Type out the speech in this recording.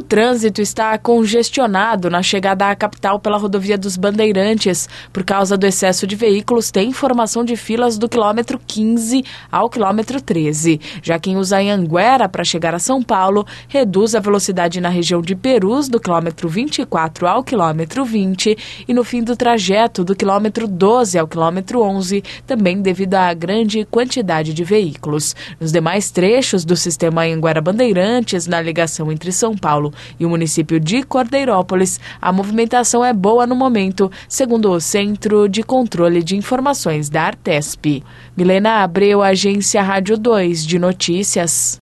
trânsito está congestionado na chegada à capital pela rodovia dos Bandeirantes. Por causa do excesso de veículos, tem formação de filas do quilômetro 15 ao quilômetro 13. Já quem usa a Anhanguera para chegar a São Paulo, reduz a velocidade na região de Perus, do quilômetro 24 ao quilômetro 20, e no fim do trajeto, do quilômetro 12 ao quilômetro 11, também devido à grande quantidade de veículos. Nos demais trechos do sistema Anhanguera-Bandeirantes, na ligação entre São Paulo e o município de Cordeirópolis, a movimentação é boa no momento, segundo o Centro de Controle de Informações da Artesp. Milena Abreu, Agência Rádio 2 de Notícias.